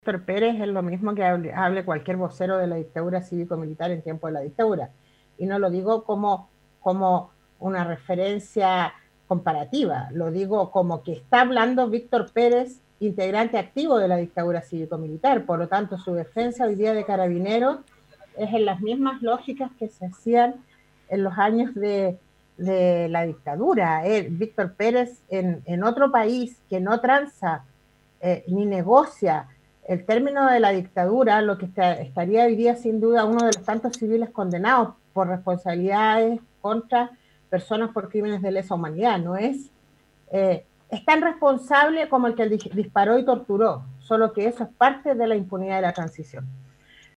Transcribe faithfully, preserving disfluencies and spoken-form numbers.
Víctor Pérez es lo mismo que hable, hable cualquier vocero de la dictadura cívico-militar en tiempo de la dictadura. Y no lo digo como, como una referencia comparativa, lo digo como que está hablando Víctor Pérez, integrante activo de la dictadura cívico-militar. Por lo tanto, su defensa hoy día de Carabineros es en las mismas lógicas que se hacían en los años de, de la dictadura. Él, Víctor Pérez, en, en otro país que no tranza eh, ni negocia el término de la dictadura, lo que está, estaría hoy día sin duda uno de los tantos civiles condenados por responsabilidades contra personas por crímenes de lesa humanidad. No es, eh, es tan responsable como el que disparó y torturó, solo que eso es parte de la impunidad de la transición.